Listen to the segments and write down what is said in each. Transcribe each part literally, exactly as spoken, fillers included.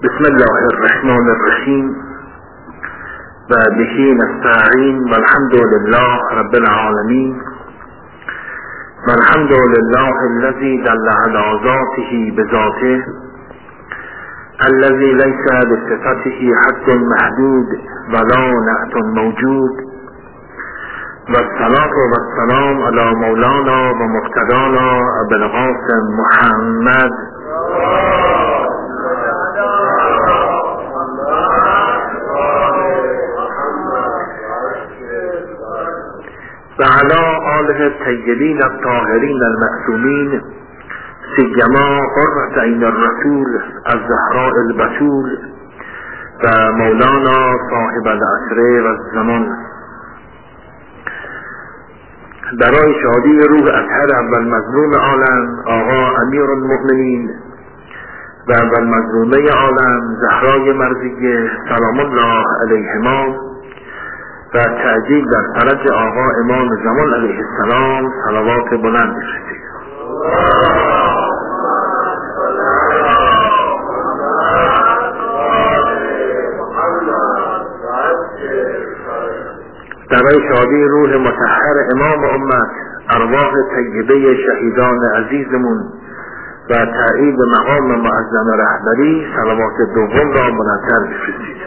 بسم الله الرحمن الرحیم و بهی نستعین و الحمد لله رب العالمین و الحمد لله الذي دل على ذاته بذاته الذي ليس بصفته حد محدود ولا نعت موجود و الصلاة و السلام على مولانا و مقتدانا ابو القاسم محمد و علی آله الطیبین الطاهرین المعصومین سیما قرة عین الرسول الزهراء البتول و مولانا صاحب العصر و الزمان. برای شادی روح اطهر اول مظلوم عالم آقا امیر المؤمنین و اول مظلومه عالم زهرای مرضیه سلام الله علیهما و تعجیل در فرج آقا امام زمان علیه السلام صلوات بلند بفرستید. برای شادی روح مطهر امام امت ارواح طیبه شهیدان عزیزمون و تأیید مقام معظم رهبری صلوات دوم را بلندتر بفرستید.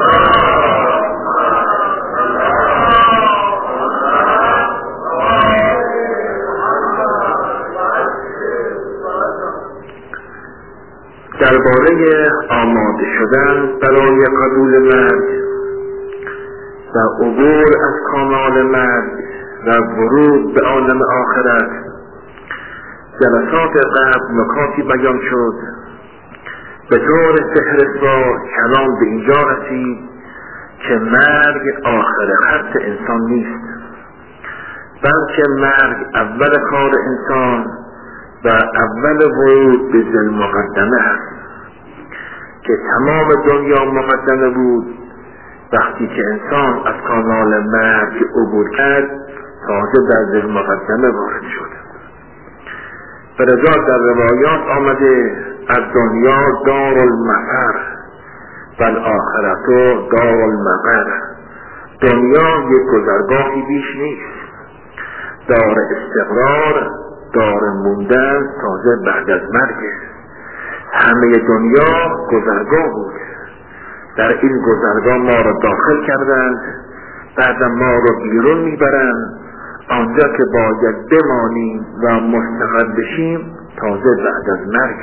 درباره آماده شدن برای قبول مرگ و عبور از کمال مرگ و ورود به عالم آخرت جلسات قبل نکاتی بیان شد. به طور فهرست کلام به اینجا رسید که مرگ آخر خط انسان نیست، بلکه مرگ اول کار انسان و اول ورود به ذل مقدمه است که تمام دنیا مقدمه بود. وقتی که انسان از کانال مرگ عبور کرد تازه در ذل مقدمه وارد شد. به رضا در روایات آمده از دنیا دار المفر و الاخرت دار المقر. دنیا یک گذرگاهی بیش نیست، دار استقرار، دار موندن تازه بعد از مرگ. همه دنیا گذرگاه بود. در این گذرگاه ما را داخل کردند، بعد ما را بیرون میبرند. آنجا که باید بمانیم و مستقر بشیم تازه بعد از مرگ.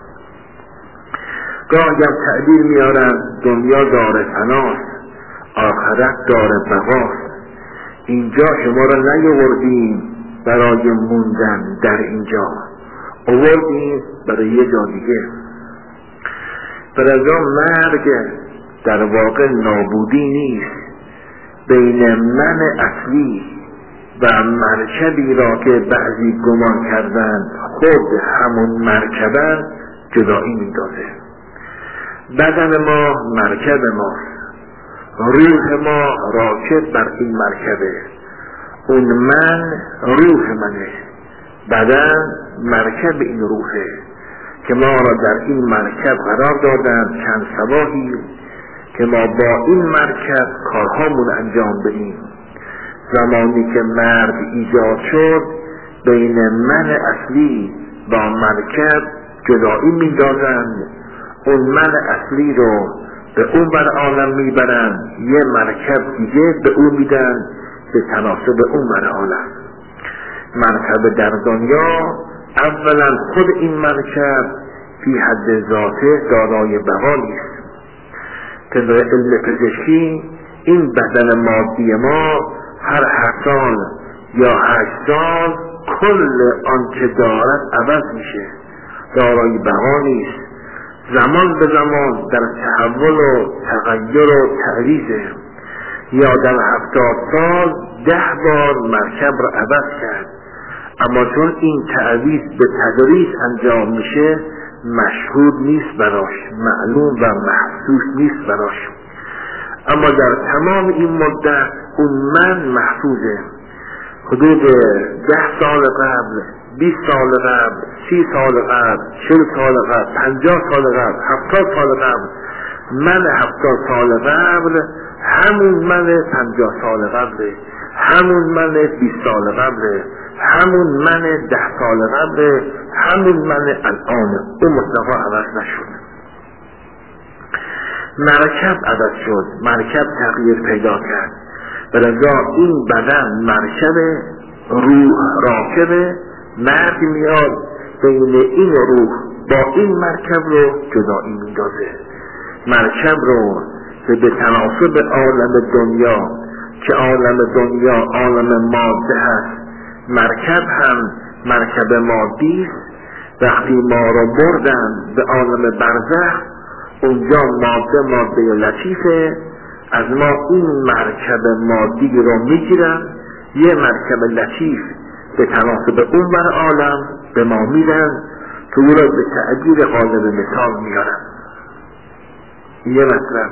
گاهی هم تعبیر میارند دنیا دار فناست، آخرت دار بقاست. اینجا شما را نیاوردیم برای موندن در اینجا، آوردیم برای یه جا دیگه. برای مرگ در واقع نابودی نیست، بین من اصلی و مرکبی را که بعضی گمان کردند خود همون مرکبن جدایی می‌دازه. بدن ما مرکب ماست، روح ما راکب بر این مرکبه. اون من روح منه، بدن مرکب این روحه که ما را در این مرکب قرار دادند چند صباحی که ما با این مرکب کارهامون انجام بدیم. زمانی که مرگ ایجاد شد بین من اصلی و مرکب جدایی می‌دازند. اون من اصلی رو به اون بر عالم میبرند، یه مرکب دیگه به اون میدن به تناسب اون بر عالم. مرکب در دنیا اولا خود این مرکب فی حد ذاته دارای بقا نیست. طبق علم پزشکی این بدن مادی ما هر هشت سال یا هشت سال کل آنچه دارد عوض میشه، دارای بقا نیست. زمان به زمان در تحول و تغییر و تعویضه. یا در هفتاد سال ده بار مرکب را عوض کرد، اما چون این تعویض به تدریج انجام میشه مشهود نیست براش، معلوم و محسوس نیست براش. اما در تمام این مدت اون من محفوظه. حدود ده سال قبل بیست سال قبل، سی سال قبل، چل سال قبل، پنجاه سال قبل، هفتاد سال قبل، من هفتاد سال قبل همون من پنجاه سال قبل، همون من بیست سال قبل، همون من ده سال قبل، همون من الان. اون مصطفی عوض نشد. مرکب عوض شد، مرکب تغییر پیدا کرد. برای این بدن مرکب، روح راکب، مرد میاد بین این روح با این مرکب رو جدایی میندازه. مرکب رو که به تناسب عالم دنیا که عالم دنیا عالم ماده هست، مرکب هم مرکب مادی است. وقتی ما رو بردن به عالم برزخ، اونجا ماده ماده لطیفه، از ما این مرکب مادی رو میگیرن، یه مرکب لطیف به تناسب اون بر عالم به ما میدن که او را به تعبیر قالب مثال میارن. یه مطلب.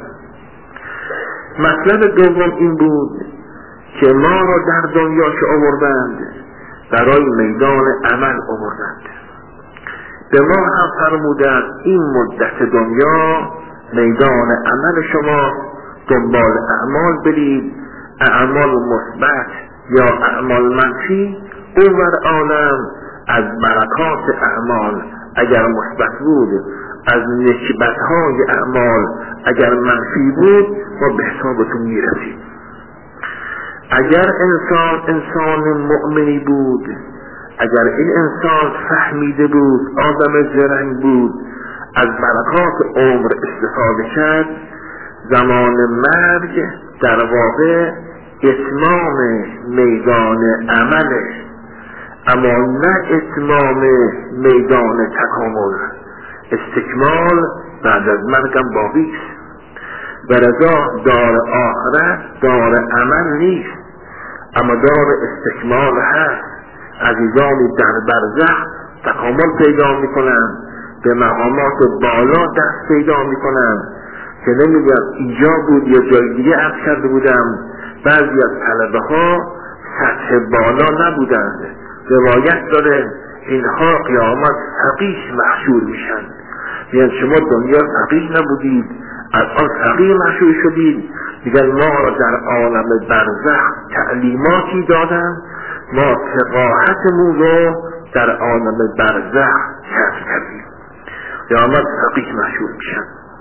مطلب دوم این بود که ما را در دنیا که آوردند برای میدان عمل آوردند. به ما هم فرمودند این مدت دنیا میدان عمل شما، دنبال اعمال برید، اعمال مثبت یا اعمال منفی. اون بر عالم از برکات اعمال اگر مثبت بود، از نسبت‌های اعمال اگر منفی بود، ما به حسابتون میرسیم. اگر انسان انسان مؤمنی بود، اگر این انسان فهمیده بود، آدم زرنگ بود، از برکات عمر استفاده کرد، زمان مرگ در واقع اتمام میدان عمله، اما نه اتمام میدان تکامل. استکمال بعد از مرگم باقی است. و رضا دار آخرت دار عمل نیست، اما دار استکمال هست. عزیزانی در برزخ تکامل پیدا میکنن، به مقامات بالا دست پیدا میکنن که نمیگم اینجا بود یا جای دیگه عرض کرده بودم. بعضی از طلبه ها سطح بالا نبودند. روایت داره اینها قیامت فقیه محشور میشن. میگن شما دنیا فقیه نبودید، الان فقیه محشور شدید. میگن ما را در عالم برزخ تعلیماتی دادن، ما فقاهتمون رو در عالم برزخ کسب کردیم. قیامت فقیه محشور میشن.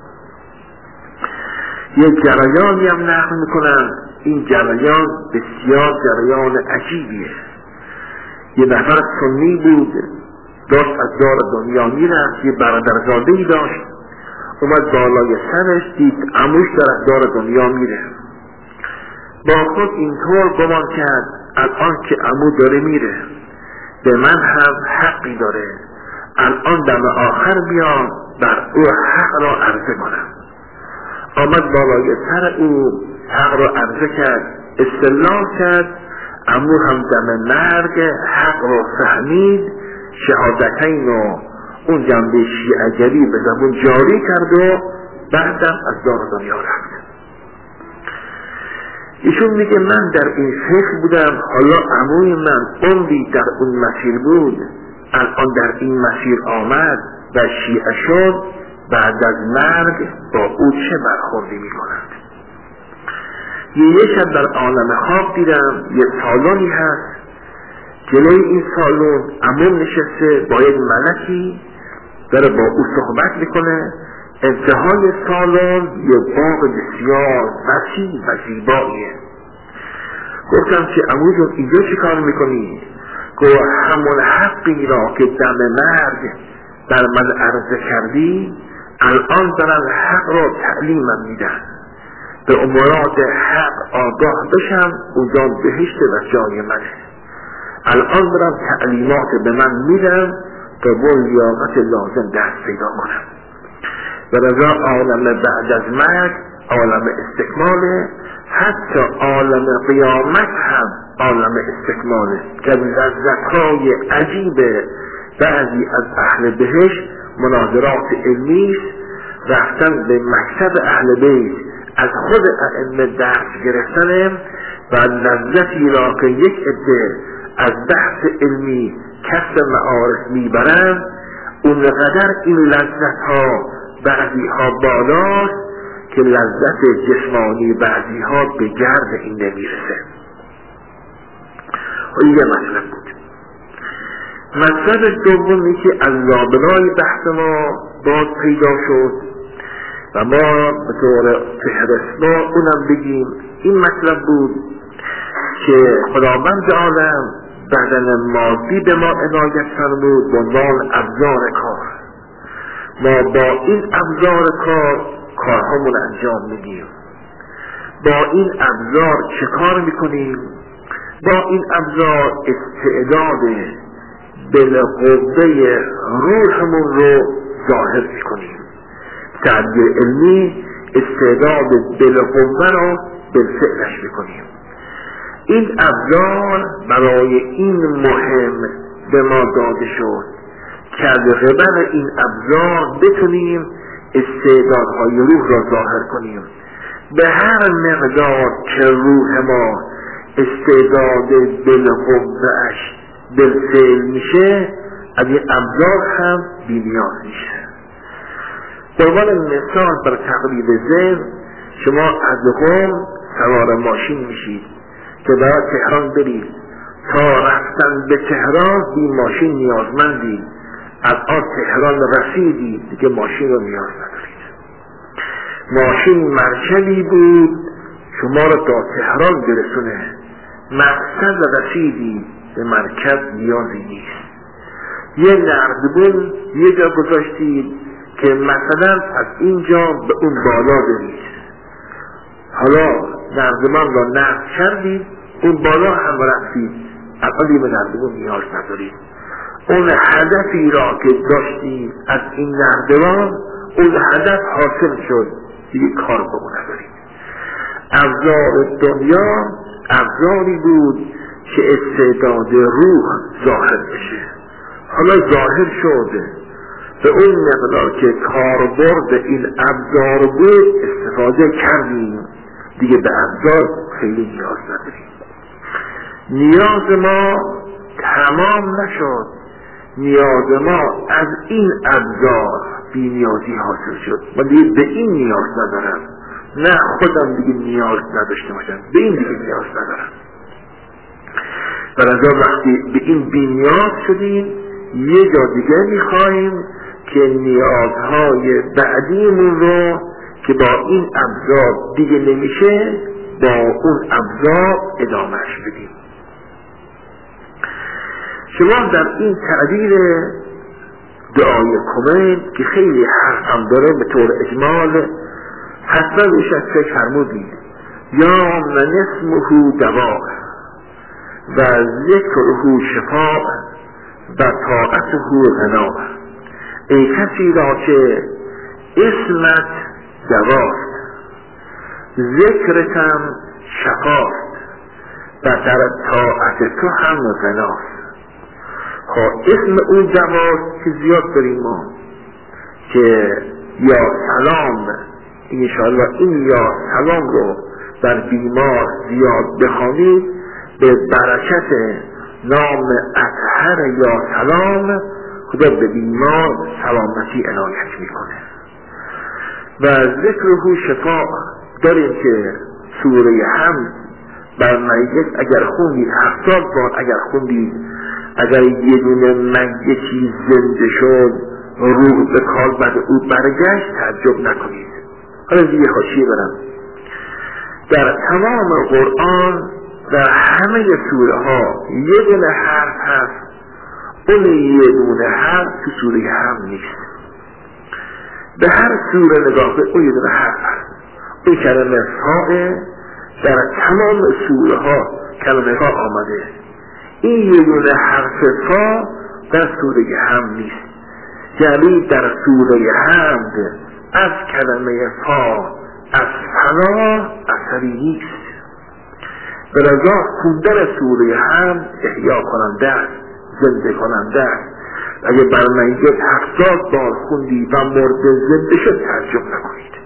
یک جریانی هم نقل میکنن، این جریان بسیار جریان عجیبیه. یه نفر سنی بود، داشت از دار دنیا میرفت، یه برادرزاده‌ای داشت، اومد بالای سرش دید عموش در از دار دنیا میره. با خود اینطور گمان کرد الان که عمو داره میره، به من هم حقی داره، الان دم آخر بیام بر او حق را عرضه کنم. آمد بالای سر او حق را عرضه کرد، استدلال کرد. عمو هم دم مرگ حق را فهمید، شهادتین و اون جنبه شیعجلی به زبون جاری کرد و بعدم از دار دنیا رفت. ایشون میگه من در این فکر بودم، حالا عموی من عمری در اون مسیر بود، الان در این مسیر آمد و شیعه شد، بعد از مرگ با او چه برخوردی میکنند. یه شب در عالم خواب دیدم یه سالونی هست، جلوی این سالون عموم نشسته با یک ملکی داره با او صحبت میکنه. انتهای سالن یه باغ بسیار وسیع و زیباییه. گفتم که عمو جون اینجا چی کار میکنی؟ گفت همون حقی را که دم مرگ در من عرضه کردی، الان دارن حق را تعلیمم میدن، به امورات حق آگاه بشم، اونجا بهشت و جای منه. الان دارم تعلیمات به من میدن تا با لیاقت لازم دست پیدا کنم. و رضا عالم بعد از مرگ عالم استکماله، حتی عالم قیامت هم عالم استکماله که لذت‌های عجیب بعضی از اهل بهشت مناظرات علمی رفتن به مکتب اهل بیت، از خود ائمه درس گرفتن و لذتی را که یک عده از بحث علمی کسب معارف میبرند، اونقدر این لذت ها بعضی ها بالاست که لذت جسمانی بعضی ها به گرد این نمیرسه. و این یه مطلب بود. مطلب دومی که از لابلای بحث ما باز پیدا شد و ما به طور فهرست‌وار اونم بگیم، این مطلب بود که خداوند عالم بدن مادی به ما عنایت فرمود به عنوان ابزار کار. ما با این ابزار کار کارهامون انجام میدیم. با این ابزار چه کار میکنیم؟ با این ابزار استعداد بالقوه روحمون رو ظاهر میکنیم. تعبیر علمی استعداد بالقوه رو بالفعلش میکنیم. این ابزار برای این مهم به ما داده شد که از قبل این ابزار بتونیم استعدادهای روح را ظاهر کنیم. به هر مقدار که روح ما استعداد بالقوه‌اش بالفعل میشه، از این ابزار هم بی‌نیاز میشه. به عنوان مثال بر تقریب ذهن، شما از قم سوار ماشین میشید که برای تهران برید. تا رفتن به تهران بی ماشین نیازمندید. الان تهران رسیدید دیگه ماشین رو نیاز ندارید. ماشین مرکبی بود شما رو تا تهران برسونه. مقصد رسیدید، به مرکب نیازی نیست. یه نردبون یه جا گذاشتید که مثلا از اینجا به اون بالا برید. حالا نردبان را نرد کردید، اون بالا هم رفتید، الان دیگه به نردبون نیاز ندارید. اون هدفی را که داشتید از این نردبان، اون هدف حاصل شد، دیگه کار با اون ندارید. ابزار دنیا ابزاری بود که استعداد روح ظاهر بشه. حالا ظاهر شده، به اون مقدار که کاربرد این ابزار بود استفاده کردیم، دیگه به ابزار خیلی نیاز نداریم. نیاز ما تمام نشد، نیاز ما از این ابزار بی نیازی حاصل شد. من دیگه به این نیاز ندارم، نه خودم دیگه نیاز نداشته باشم، به این دیگه نیاز ندارم. برای وقتی به این بی نیاز شدیم، یه جا دیگه میخواییم که نیازهای بعدیمون رو که با این ابزار دیگه نمیشه، با اون ابزار ادامهش بدیم. شما در این تعبیر دعای کمین که خیلی حرفم داره به طور اجمال، حتما روش از فکر فرمودید یا من اسمه دوا و ذکره شفا و طاعته غنا. ای کسی را که اسمت دواست، ذکرتم شفاست و در طاعت تو هم غناست. خب اسم اون دواست که زیاد داریم ما، که یا سلام، انشاءالله این یا سلام رو بر بیمار زیاد بخوانید، به برکت نام اطهر یا سلام خدا به بیمار سلامتی عنایت میکنه. و ذکره شفا داریم که سوره حمد بر میت اگر خوندید، هفتاد بار اگر خوندید، اگر یه دونه میتی زنده شد، روح به کالبد او برگشت، تعجب نکنید. حالا دیگه حاشیه برم. در تمام قرآن در همه سوره ها یه دونه حرف هست، اون یه دونه حرف تو سوره هم نیست. به هر سوره نگاه به اون یه دونه حرف هست. این کلمه فاء در تمام سوره ها کلمه ها آمده. این یه دونه حرف فا در سوره هم نیست. یعنی در سوره حمد از کلمه فا از فنا اثری نیست. به رضا خوندن سوره حمد احیا کننده است، زنده کننده است. اگه بر میت هفتاد بار خوندی و مرده زنده شد، تعجب نکنید.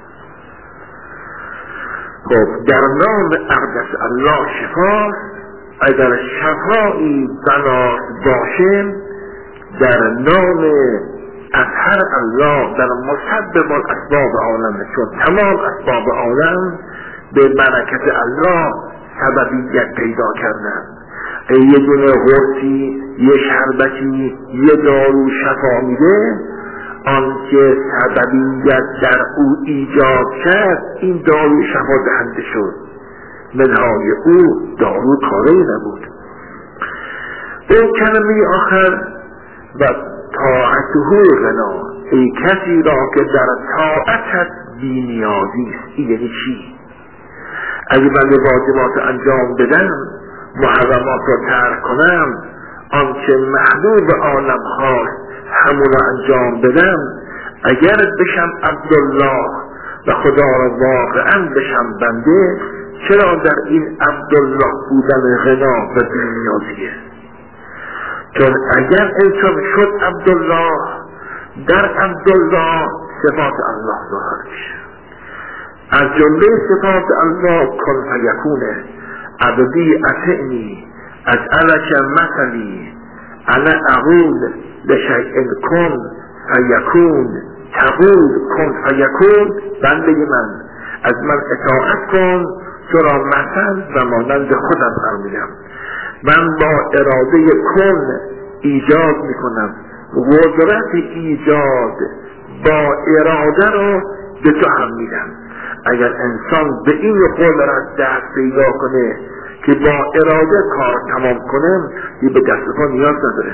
خب در نام اقدس الله شفاست اگر شفایی بناس باشه در نام اطهر الله در مسبب الاسباب عالم، چون تمام اسباب عالم به برکت الله سببیت پیدا کردن. یه دونه غرصی، یه شربتی، یه دارو شفا میده، آنکه سببیت در او ایجاد کرد این دارو شفا دهنده شد. منهای او دارو کاری نبود. این کلمه آخر و طاعته غنا، ای کسی را که در طاعتت بی نیازی است. این یعنی چی؟ اگه من واجبات انجام بدم، محرمات را ترک کنم، آنچه محبوب عالم خواست همون را انجام بدم، اگر بشم عبدالله و خدا را واقعا بشم بنده، چرا در این عبدالله بودن غنا و بی نیازیه؟ چون اگر انسان شد عبدالله، در عبدالله صفات الله ظاهر میشه. از جمله صفات الله کن فیکونه، عبدی اطعنی، از علک مثلی، انا اقول لشیء کن فیکون، تقول کن فیکون، بنده من از من اطاعت کن، تو را مثل و مانند خودم فرمودم. من با اراده کن ایجاد میکنم، قدرت ایجاد با اراده رو به تو هم میدم. اگر انسان به این قدرت دست پیدا کنه که با اراده کار تمام کنه، دیگه به دست پا نیاز نداره،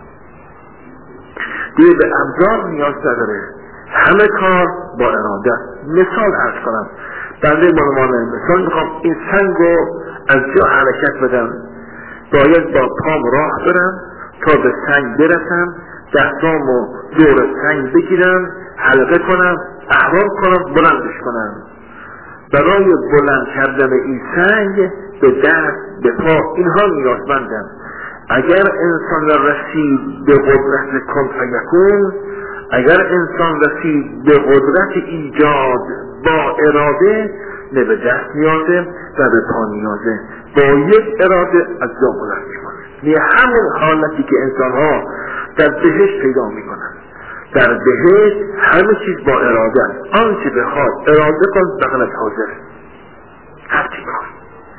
دیگه به ابزار نیاز نداره، همه کار با اراده. مثال عرض کنم، بنده منمانه مثال میخوام این سنگ رو از جا حرکت بدم، باید با پام راه برم تا به سنگ برسم، دستامو دور سنگ بگیرم، حلقه کنم، احرام کنم، بلندش کنم. برای بلند کردن این سنگ به دست، به پا، اینها نیازمندم. اگر انسان رسید به قدرت کن فیکون، اگر انسان رسید به قدرت ایجاد با اراده، نه به دست نیازه و به پا نیازه، با یک اراده از جا بلند میکنه. یه همون حالتی که انسان ها در بهشت پیدا میکنن. در بهشت همه چیز با اراده است. آنچه بخواد اراده کن بغلت حاضر، هر چی بخواد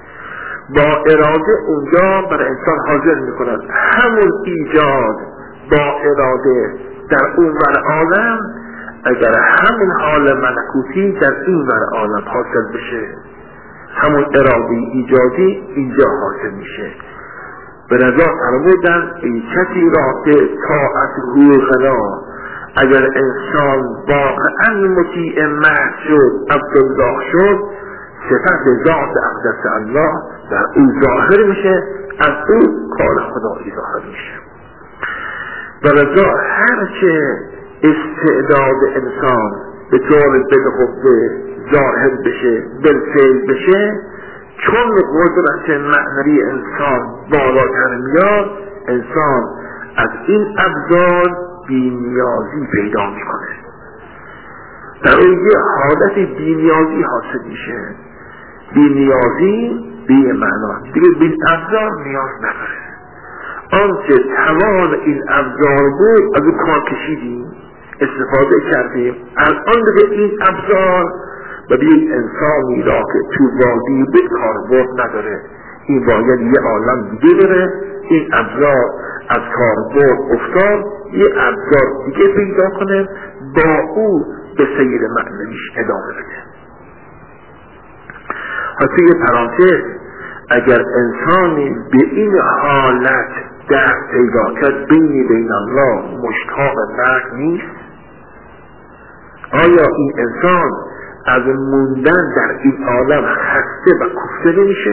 با اراده اونجا برای انسان حاضر میکنن. همون ایجاد با اراده در اون ور عالم، اگر همون حال ملکوتی در این ور عالم حاصل بشه، همون اراده ایجادی اینجا حاصل میشه. به رضا فرمودن این کسی را که طاعت روی غنا، اگر انسان واقعا مطیع محض شد، عبدالله شد، صفت ذات اقدس الله در او ظاهر میشه، از او کار خدایی ظاهر میشه. به رضا هرچه استعداد انسان به طور بالقوه ظاهر بشه، بالفعل بشه، چون قدرت معنوی انسان بالاتر میاد، انسان از این ابزار بی‌نیازی پیدا میکنه. در اون یه حالت بی‌نیازی حاصل میشه. بی‌نیازی به یه معنا دیگه به ابزار نیاز نداره. آنچه توان این ابزار بود از اون کار کشیدیم، استفاده کردیم. الان دیگه این ابزار و به یک انسانی را که تو وادی بود کاربرد نداره، این باید یه عالم دیگه بره. این ابزار از کاربرد افتاد، یه ابزار دیگه پیدا کنه، با او به سیر معنویش ادامه بده. حتی یه پرانتز، اگر انسانی به این حالت دست پیدا کرد بینی بین الله مشتاق مرگ نیست، آیا این انسان از موندن در این عالم خسته و کوفته نمیشه؟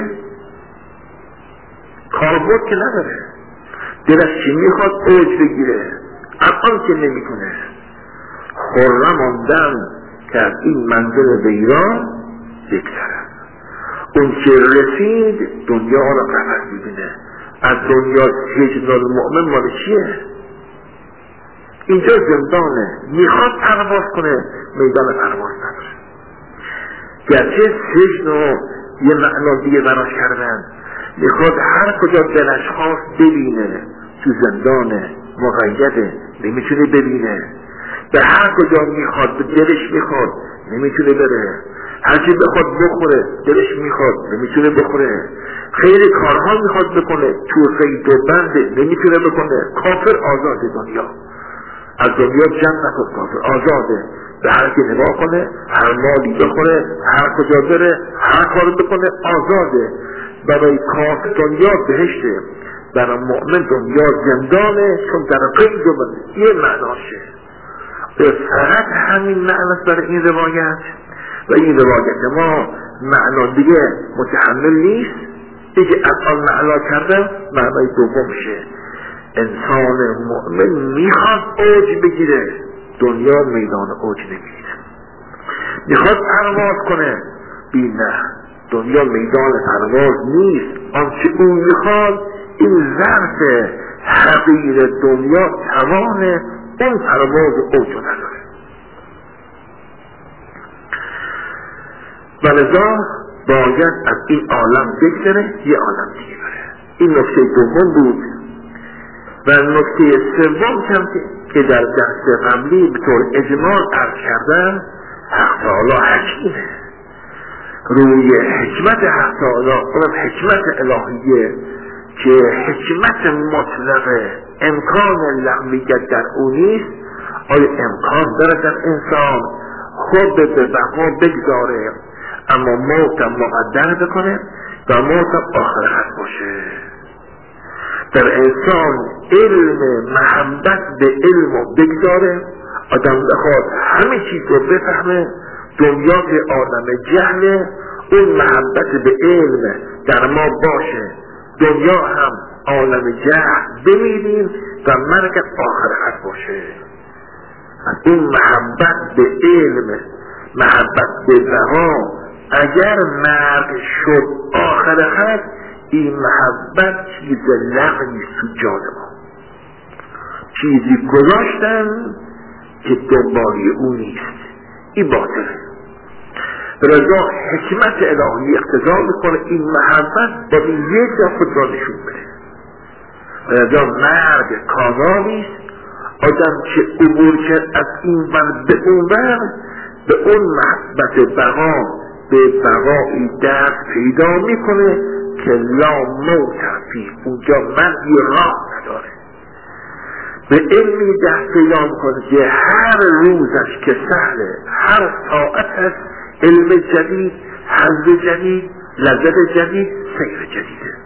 کاربرد که نداره، دلش چی میخواد اوج بگیره، الان که نمیکنه. خرم آندم که از این منزل ویران بگذرم. اون که رسید دنیا را قفس میبینه. از دنیا سجن المؤمن مال چیه؟ اینجا زندانه، میخواد پرواز کنه، میدان پرواز نداره. گرچه سجن رو یه معنا دیگه براش کردن، میخواد هر کجا دلش خواست ببینه. تو زندان مقیده نمیتونه ببینه، به هر کجا میخواد به دلش میخواد نمیتونه بره، هرچی بخواد بخوره دلش میخواد نمیتونه بخوره، خیلی کارها میخواد بکنه تو قید و بند نمیتونه بکنه. کافر آزاده، دنیا از دنیا جمع نکن، کافر آزاده، به هر که نگاه کنه، هر مالی بخوره، هر کجا بره، هر کار بکنه، آزاده. برای کافر دنیا بهشته، برای مؤمن دنیا زندانه، چون در قید و بند. یه معناشه. فقط همین معناست برای این روایت و این روایت ما معنا دیگه متحمل نیست. دیگه الان معنا کردم معنای دومشه. انسان مؤمن میخواد اوج بگیره، دنیا میدان اوج نمیگیره. میخواد پرواز کنه، بی نه، دنیا میدان پرواز نیست. آنچه او میخواد این ظرف حقیر دنیا توان اون پرواز اوج نداره. ولذا باید از این عالم بگذره یه عالم دیگه بره. این نکته دوم بود. و نکته سوم که در درس قبلی به طور اجمال عرض کردم، حق تعالی حکیمه. روی حکمت حق تعالی، اونم حکمت الهیه که حکمت مطلقه، امکان لغویت در اون نیست. آیا امکان داره در انسان خود به بقا بگذاره اما موتم مقدر بکنه و موتم آخر حد باشه؟ در انسان علم محبت به علم رو بگذاره، آدم بخواد همه چیز رو بفهمه، دنیا که آدم جهله، اون محبت به علم در ما باشه، دنیا هم عالم جهل بمیریم و مرگ آخر حد باشه. این محبت به علم، محبت به بقا، اگر مرگ شد آخر حد، این محبت چیز لغوی تو جان ما، چیزی گذاشتن که دنبالی او نیست، این باطله. برای حکمت الهی اقتضا میکنه این محبت با این یک جا خود را نشون بده. برای مرگ کانالیست، آدم که عبور کرد از این ور به اون ور، به اون محبت بقا، به بقایی دست پیدا میکنه که لا موت فی، اونجا مرگی راه نداره. به علمی دست پیدا میکنه که هر روزش که سهله، هر ساعتش علم جدید، حظ جدید، لذت جدید، سیر جدیده.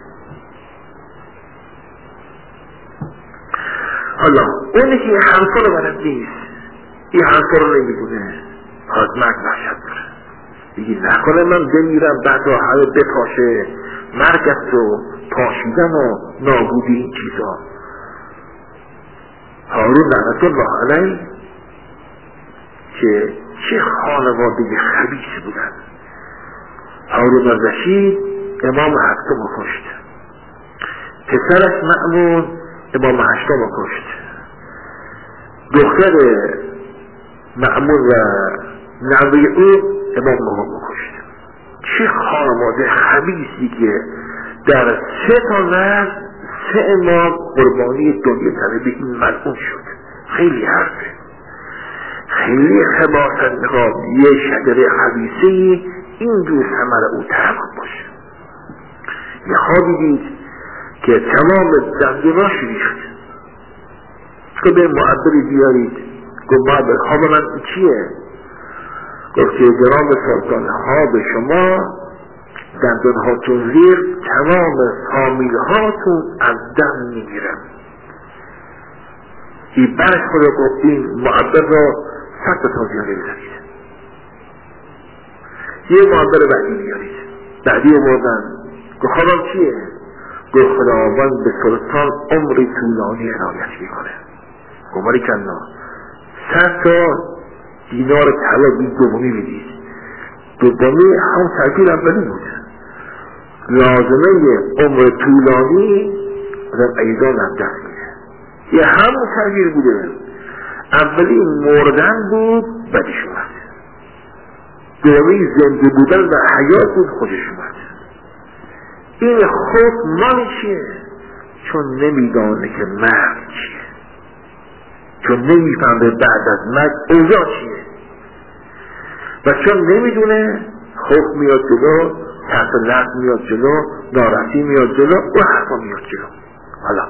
حالا اونی که حرفا رو بلد نیست، این حرفا رو نمیدونه، خواهد مرگ وحشت داره، دیگه نکنه من بمیرم بعد رو همه بپاشه، مرگ است و پاشیدن و نابودی این چیزا. هارون لعنت الله علیه که چه خانواده خبیث بودن. هارون الرشید امام هفتم کشت، پسرش مأمون امام هشتم کشت، دختر مأمون و نوه او امام نهم کشت. چه خانواده خبیثی که در سه تا نسل سه امام قربانی دنیا طلب این ملعون شد. خیلی حرفه، خیلی خباثت میخواد یه شجره خبیثی این دو ثمر او تحقق باشه. یه خوابی دید که تمام دندوناش ریخت، که به معبری بیارید. گفت معبر خواب من چیه؟ گفت که جناب سلطان خواب شما دندون هاتون زیر، تمام فامیل هاتون از دم میگیرن. این برش خود گفت این معبر را صد تا زیاده بزنید، یه معبر بعدی بیارید. بعدی بردن گفت خوابم چیه؟ گفت خداوند به سلطان عمری طولانی عنایت میکنه. گفت باری کنا صد تا دینار طلا بی دومی بدید. دومی هم ترکیل اولی بود. لازمه عمر طولانی آدم ایزان هم دست میده. یه همون ترکیل بوده. اولی مردن بود بدش اومد، دومی زنده بودن و حیات بود خودش اومد. این خوف مال چیه؟ چون نمیدانه که مرگ چیه، چون نمیفهمه بعد از مرگ اوضاع چیه و چون نمیدونه خوف میاد جلو، ترس لرز میاد جلو، ناراحتی میاد جلو و حرفا میاد جلو. حالا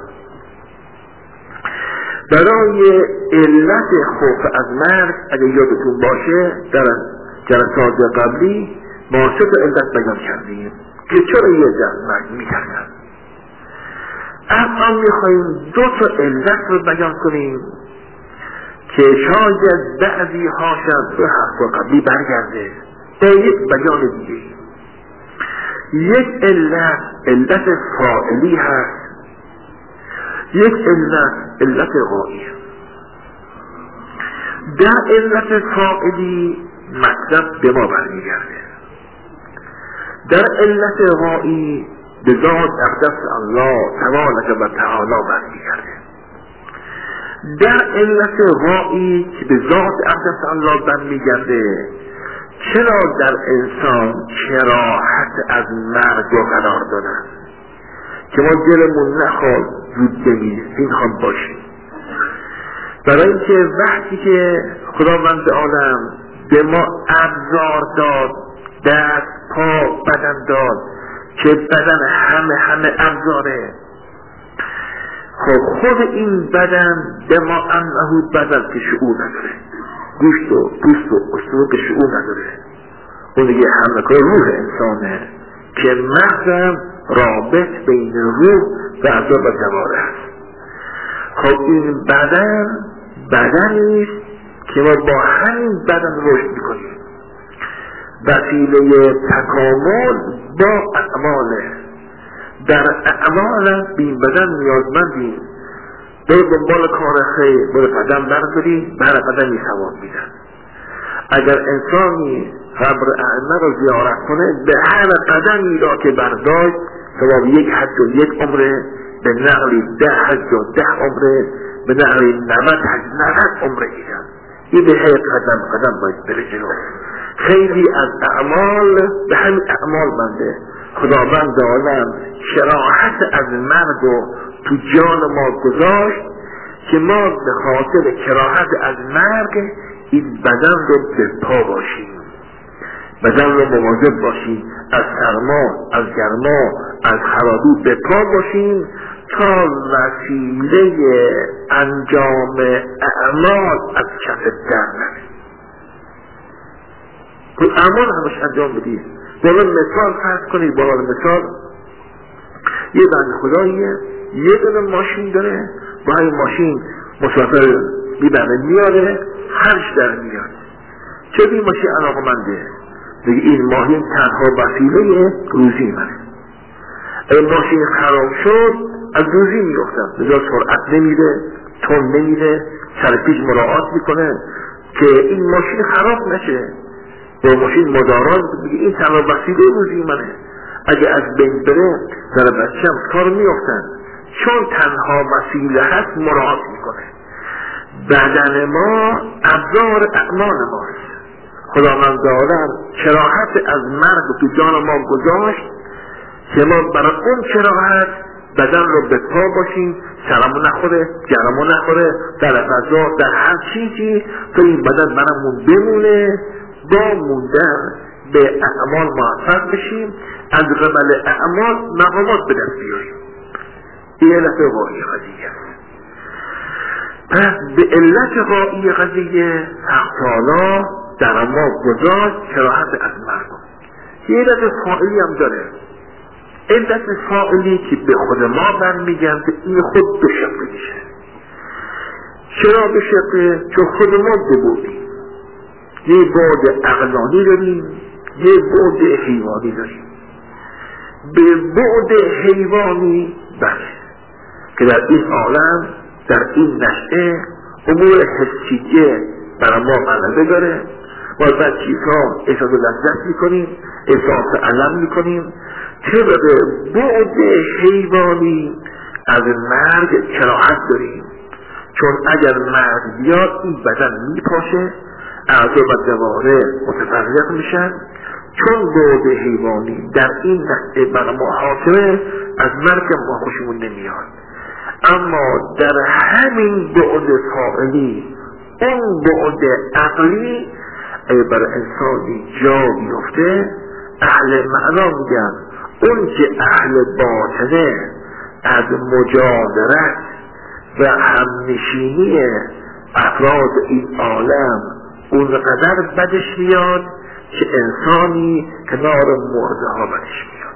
برای علت خوف از مرگ اگه یادتون باشه در جلسات قبلی ما سه تا علت بیان کردیم که چرا یه در مرگ میترسن. الان میخواییم دو تا علت رو بیان کنیم که شاید بعضی هاشم به حرف قبلی برگرده با یک بیان دیگه. یک علت علت فاعلی هست، یک علت علت غایی. در علت فاعلی مطلب به ما برمیگرده، در علت غایی به ذات اقدس الله تبارک و تعالی برمیگرده. در علت غایی که به ذات اقدس الله برمیگرده چرا در انسان کراهت از مرگ رو قرار دادن که ما دلمون نخواد زود بمیریم، این خواب باشیم. برای اینکه وقتی که خداوند عالم به ما ابزار داد، دست، پا، بدن داد که بدن همه همه ابزاره، خب خود این بدن به ما انه بدن که شعور نداره، گوشت و پوست و استخوان که شعور نداره. اون دیگه همه کار روح انسانه که مغزم رابط بین روح و اعضا و جواره هست. خب این بدن بدنیست که ما با همین بدن رشد میکنیم، وسیله تکامل با اعماله. در اعمال به این بدن نیازمندیم، برو دنبال کار خیر، برو قدم برداری، بر قدمی ثواب میدن. اگر انسانی قبر ائمه رو زیارت کنه به هر قدمی را که برداشت ثواب یک حج و یک عمره، به نقلی ده حج و ده عمره، به نقلی نود حج نود عمره ایدن. این به هر قدم قدم باید بره جلو. خیلی از اعمال به همین اعمال بنده خداوند عالم شراحت از مرگ و تو جان ما گذاشت که ما به خاطر کراهت از مرگ این بدن رو به پا باشیم، بدن رو مواظب باشیم، از سرما، از گرما، از خرابی به پا باشیم تا وسیله انجام اعمال از کف در نره. تو اعمال همش انجام بدید. بالا مثال فرض کنید، بالا مثال یه بند خداییه یه دونه ماشین داره، با این ماشین مسافر میبره میاره، خرج در میاد. چه این ماشین علاقه منده؟ دیگه این ماشین تنها وسیله روزی منه. این ماشین خراب شد از روزی میفتم، بذار سرعت نمیره، تون نمیره، سر پیش مراعات میکنه که این ماشین خراب نشه، با ماشین مدارات میگه این تنها وسیله روزی منه. اگه از بین بره در بچه‌م کار میفتن، چون تنها وسیله هست مراعات میکنه. بدن ما ابزار اعمال ماست. خداوند عالم کراهت از مرگ تو جان ما گذاشت که ما برای اون کراهت بدن رو به پا باشیم، سرمو نخوره، گرمو نخوره، در فضا در هر چیزی تو این بدن برامون بمونه، با موندن به اعمال موفق بشیم، از قبل اعمال مقامات به دست بیاریم. این علت غایی قضیه است. پس به علت غایی قضیه حق تعالی در ما گذاشت کراهت از مرگ. یه علت فاعلی هم داره. علت فاعلی که به خود ما برمیگرده، این خود به شکل میشه. چرا به شکل؟ چون خود ما ببودیم. یه بعد عقلانی داریم، یه بعد حیوانی داریم. به بعد حیوانی بله که در این عالم، در این نشأه امور حسیه برای ما غلبه داره. ما در چیزها احساس لذت میکنیم، احساس علم میکنیم. طبق بعد حیوانی از مرگ کراهت داریم، چون اگر مرگ بیاد این بدن میپاشه، اعضا و جواره متفرق میشن، چون بعد حیوانی در این نقطه بر محاکمه از مرگ ما خوشمون نمیاد، اما در همین بعد فاعلی اون بعد عقلی اگه بر انسانی جا بیفته، اهل معنا میگن اون که اهل باطنه از مجاورت و همنشینی افراد این عالم اونقدر بدش میاد که انسانی کنار مرده ها بدش میاد.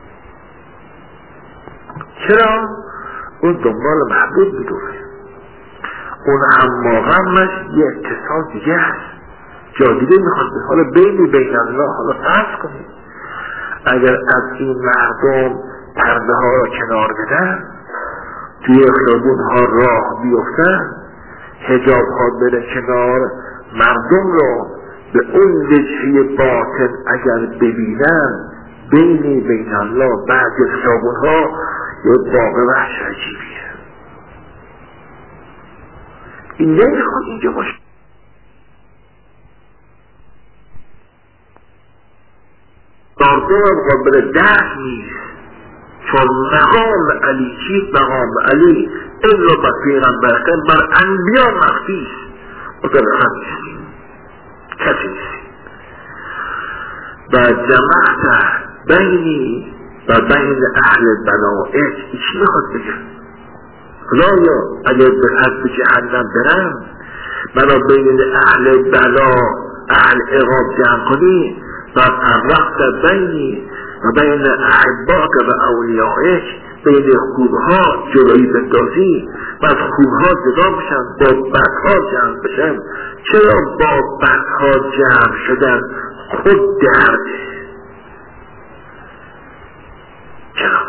چرا؟ اون دنبال محبوب میدوره، اون هم غمش یه اتصال دیگه هست، جا دیگه میخواد. حالا بین بین الله، حالا فرض کنید اگر از این مردم پرده ها را کنار بدن، توی خیابون ها راه بیفتن، حجاب ها بره کنار، مردم رو به اون وجهی باطن اگر ببینن، بین بین الله بعد خیابون ها یه باغ وحش عجیبیه. این نمیخواد اینجا باشه. مردم قابل درک نیست، چون مقام علی چیست؟ مقام علی این رو بر پیغمبر کرد، بر انبیا مخفیست، متوهم نیستیم، کسی نیستیم. و جمعت بینی و بین اهل بلائت، چی میخواد بگه؟ خدایا اگر به حد جهنم برم، منو بین اهل بلا اهل عقاب جمع کنی و فرقت بینی و بین احباک و اولیائک، بین خوبها جلوی بندازی و از خوبها جدا بشم، با بدها جمع بشم. چرا با بدها جمع شدن خود درده؟ چرا؟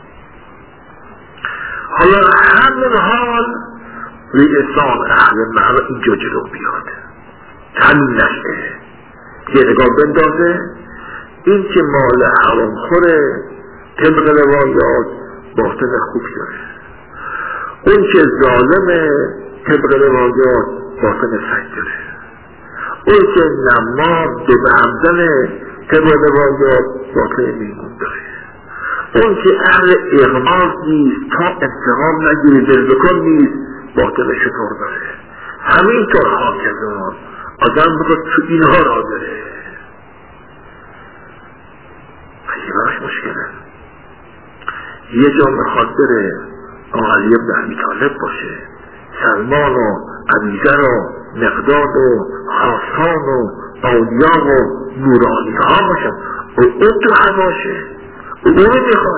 حالا همین حال لیسان اهل معنا اینجا جلو بیاد، همین نشته یه نگاه بندازه، این که مال حرام خوره طبق روایات باطن خوبی داره، اون که ظالمه طبق روایات باطن سنگ داره، اون که نماز دو به همزنه طبق روایات باطن میمون داره، اون که اهل اغماز نیست تا انتقام نگیری دل بکن نیست باطن شطور داره. همینطور حاکمان آدم بخواد تو اینها را داره، خیلی براش مشکله. یه جا میخواد بره آقا علی بن ابی طالب باشه، سلمان و ابیذر و مقداد و خاصان و اولیا و نورانی ها باشن، و اون تو هواشه، و اون میخواد،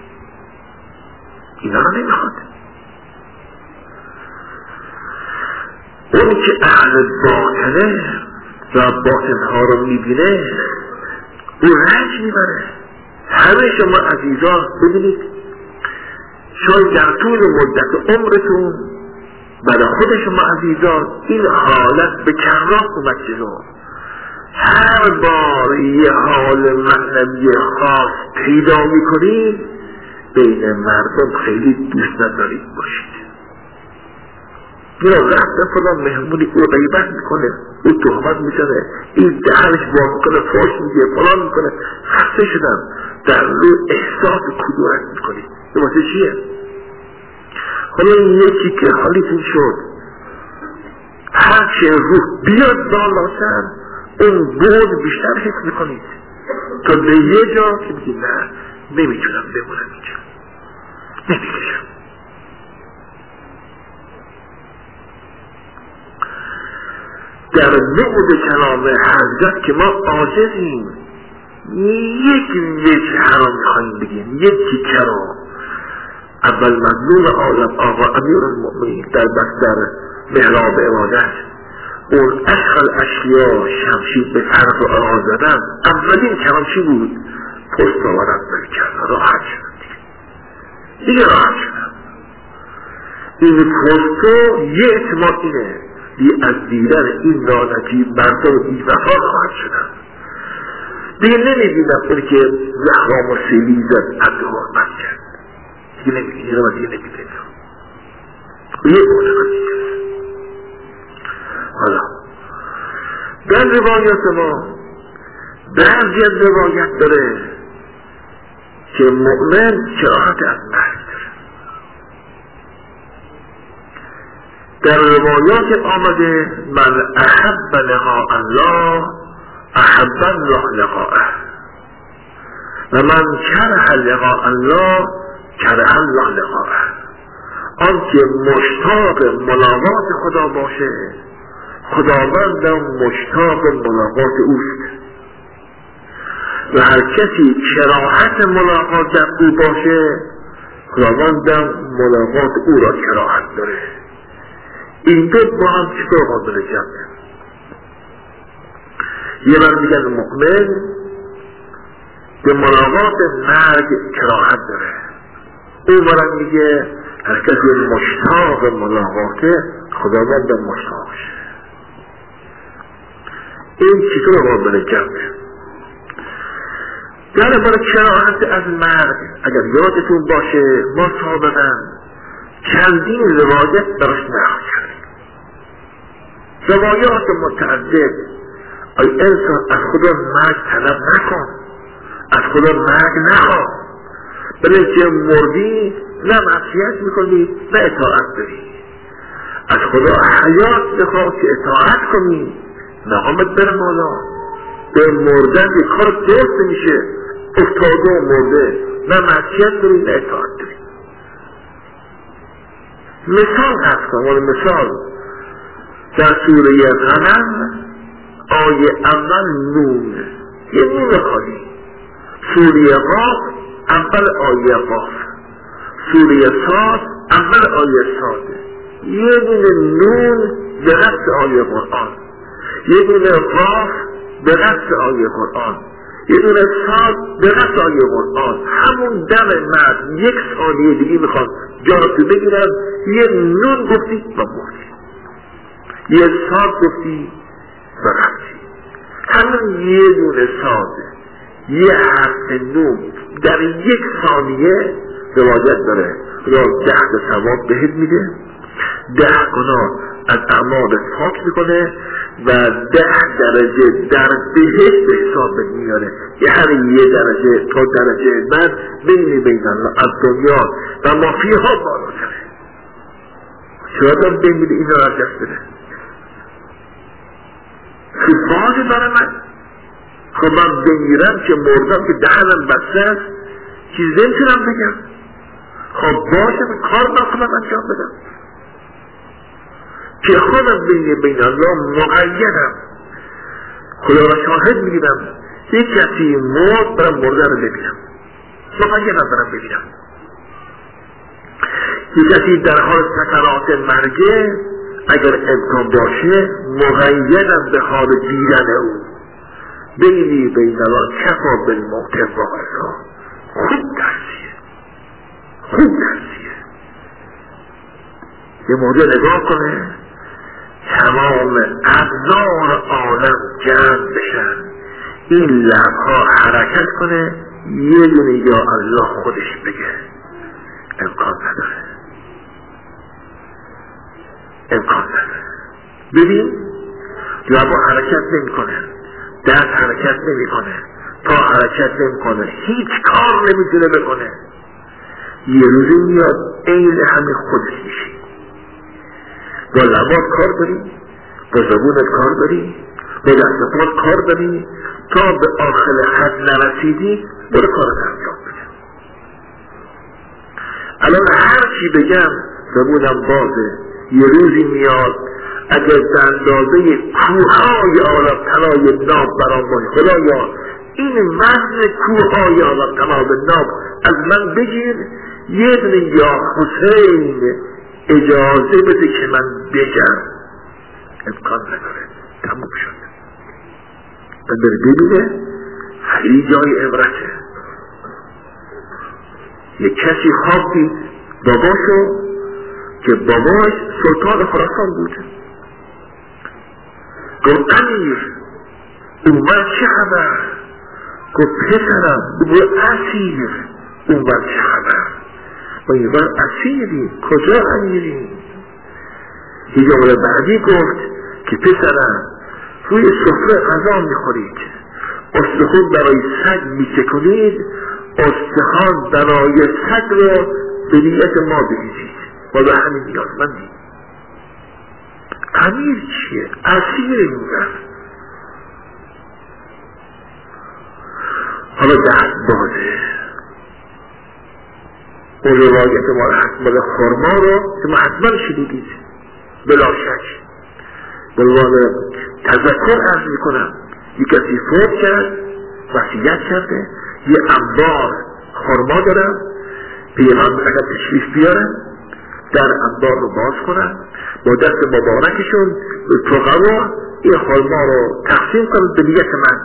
اینا رو نمیخواد. اون که اهل باطنه و باطنها رو میبینه او رنج میبره. همه شما عزیزان ببینید، شاید در طول مدت عمرتون برای خود شما عزیزان این حالت به کرات اومد جلو، هر بار یه حال معنوی خاص پیدا میکنید بین مردم خیلی دوست ندارید باشید. یا رفته فلان مهمونی او غیبت میکنه، او تهمت میکنه، این دهنش باز میکنه، فاش میگه، فلان میکنه، خسته شدن، در روی احساس کدورت میکنید. به واسه چیه؟ حالا این یکی که حالیتون شد هر چه روح بیاد بالاتر اون بود بیشتر حس میکنید تا به یه جا که میگید نه نمیتونم بمونم اینجا، نمیکشم. در بعد کلام حضرت که ما عاجزیم، یک یک حرام میخواییم بگیم، یک تیکه رو اول مظلوم عالم آقا امیر المؤمنین در بستر محراب عبادت اون اشخال اشیا شمشیر به فرق و آغاز زدن، اولین کلام چی بود؟ پست آورد بکرد، راحت شدن دیگه دیگه راحت شدن. این پستو یه اعتماد اینه دی از دیدن این لعنتی مردم بی وفا خواهد شدن. دیگه نمیبینم اون که زهرام و سیلی زد عبد حرمت کرد، دیگه نمیبینم، دیگه نمیبینم دیگه یه موضوع دیگه. حالا در روایات ما بعضی از روایت داره که مؤمن کراهت از مرگ داره. در روایات آمده من احب لقاء الله احب الله لقاءه و من کره لقاء الله کره الله لقاءه. آن که مشتاق ملاقات خدا باشه خداوندم مشتاق ملاقات اوست و هر کسی کراهت ملاقات در او باشه خداوندم ملاقات او را کراهت داره. این دو با هم چطور قابل جمعه؟ یه بر میگن مؤمن به ملاقات مرگ کراهت داره، او برم میگه هر کسی مشتاق ملاقاته خداوندم مشتاق شه. این چطور قابل جمعه؟ در برای کراهت از مرگ اگر یادتون باشه ما سابقا چندین روایت براش نقل کردیم، روایات متعدد. ای انسان از خدا مرگ طلب نکن، از خدا مرگ نخواه، بله که مردی نه معصیت میکنی نه اطاعت داری. از خدا حیات بخواه که اطاعت کنی، مقامت بره مالا. به مردن یک کار درست میشه، افتاده و مرده، نه معصیت داری نه اطاعت داری. مثال هست، اول مثال در سوره غنم آیه اول نون، یه نون خالی. سوره قاف اول آیه قاف، سوره صاد اول آیه صاد. یه دونه نون به نفس آیه قرآن، یه دونه قاف به نفس آیه قرآن، یه دونه صاد به نفس آیه قرآن. همون دم مرد یک ثانیه دیگه میخواد جانتو بگیرن. یه نون گفتی و مردی، یه صاد گفتی و رفتی. همون یه دونه صاد، یه حرف نون در یک ثانیه روایت داره خدا ده تا ثواب بهت میده، ده گناه از اعمال پاک میکنه و ده درجه در بهشت به حساب میاره. یه هر یه درجه تا درجه من بینی بینن از دنیا و ما فیها بالاتره. چرا دارم بینید این را دست بده؟ که بازی داره من خب من بمیرم که مردم که دهنم بسته است چیزی نمیتونم بگم. خب باشه کار نکنم انجام بدم که خودم بین بین الله مقیدم. خدا را شاهد میگیرم یک کسی مرد برم مرده رو ببینم، مقیدم برم ببینم. یک کسی در حال سکرات مرگه اگر امکان باشه مقیدم به حال دیدن او. بینی بین الله کفا بالموت واعظا. خوب درسیه، خوب درسیه. یه مرده نگاه کنه تمام ابزار عالم جمع بشن، این لبها حرکت کنه، یه دونه یا الله خودش بگه. امکان نداره، امکان نداره. ببین لبها حرکت نمی کنه، دست حرکت نمی کنه، پا حرکت نمی کنه، هیچ کار نمی تونه بکنه. یه روزی میاد این همه خودش میشی. با لبات کار داری، با زبونت کار داری، با دستات کار داری، تا به آخر حد نرسیدی برو کارت انجام بده. الان هر چی بگم زبونم بازه. یه روزی میاد اگر در اندازه کوههای عالم طلای ناب برام باید خدایا این وزن کوههای عالم طلای ناب از من بگیر، یه دونه یا حسین اجازه بده که من بگم. امکان نداره، تموم شد. اگر ببینه خیلی جای عبرته. یک کسی خواب دید باباشو که باباش سلطان خراسان بود. گفت امیر اومد چه خبر؟ گفت پسرم بگو اسیر اومد چه خبر؟ و این بار اسیری کجا امیری؟ یه جمله بعدی گفت که پسرم روی سفره غذا میخورید، استخوان برای سگ میچکنید، استخوان برای سگ را به نیت ما بریزید. ما به همین نیازمندیم. امیر چیه؟ اسیر میگن. حالا دست بازه اون روایت ما حتما خورما رو که ما حتما شدیدید بلا شک به عنوان تذکر عرض میکنم. یک کسی فوت کرد، وصیت کرده، یه انبار خورما دارن، پیغمبر اگر تشریف بیارن در انبار رو باز کنن، با دست مبارکشون به فقرا این خورما رو تقسیم کنن به نیت من.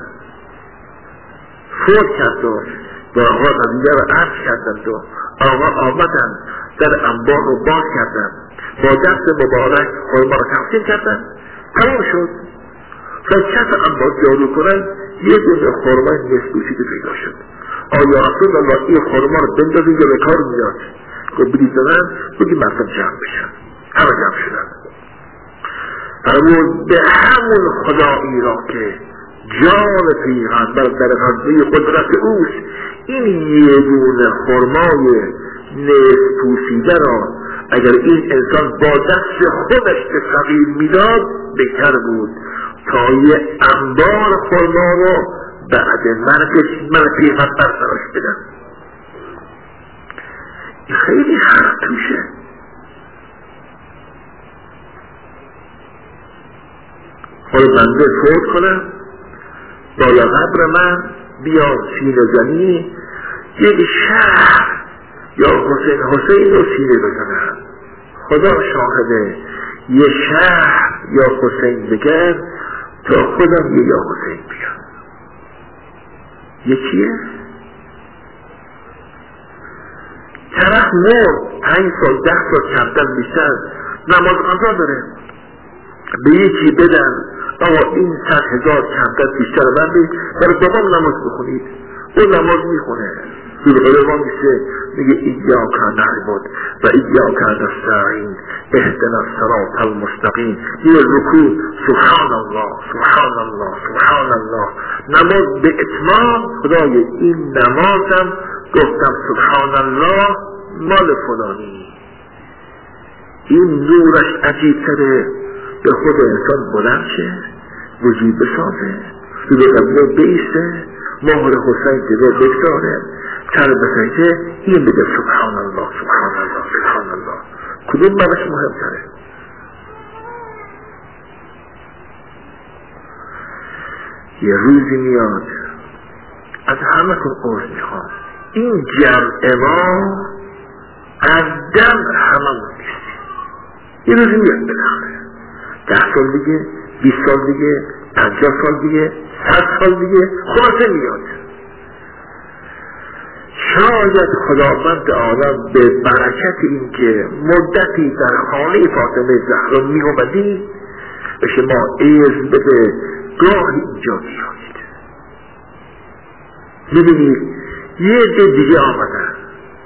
فوت کرد و با آقا قضیه رو عرض کردند و آقا آمدن در انبار رو باز کردن، با دست مبارک خورما رو تقسیم کردن، تمام شد. تا کف انبار جارو کنن یه دونه خورمای نصف پوشیده پیدا شد. آیا رسول الله این خورما رو بندازید یا به کار میاد؟ گفت برید من بگی مردم جمع بشن. همه جمع شدن. فرمود به همون خدایی را که جان پیغمبر در غزوه قدرت اوست، این یه دونه خرمای نصف پوشیده را اگر این انسان با دست خودش به فقیر میداد بهتر بود تا یه انبار خرما رو بعد مرگش من پیغمبر براش بدم. خیلی حق توشه. حالا بنده فوت کنم بالا قبر من بیا سینه زنی یک شهر یا حسین حسین رو سینه بزنم. خدا شاهده یه شهر یا حسین بگن تا خودم یه یا حسین بگم. یکیه طرف مرد پنج سال ده سال کمتر بیشتر نماز قضا داره، به یکی بدن آقا این صد هزار کمتر بیشتر بندید برای دوام نماز بخونید. اون نماز میخونه دلغلوان میشه میگه ایاک نعبد و ایاک نستعین اهدنا الصراط المستقیم. یه رکوع سبحان الله سبحان الله سبحان الله. نماز به اتمام خدای این نمازم گفتم سبحان الله مال فلانی. این نورش عجیبتره به خود انسان بلند شه، وجود بسازه، به قبله بیسته، مهر حسین دیگه بگذاره، سر بسیده این بگه سبحان الله سبحان الله سبحان الله. کدوم برش مهمتره؟ یه روزی میاد از همه کن عرض میخوام این جمع ما از دم همه نیست. یه روزی میاد بنامه ده سال دیگه، بیست سال دیگه، پنجاه سال دیگه، صد سال دیگه خلاصه میاد. شاید خداوند عالم به برکت این که مدتی در خانه فاطمه زهرا می اومدی به شما ایز بده گاهی اینجا بیایید. میبینید یه ده دیگه آمدن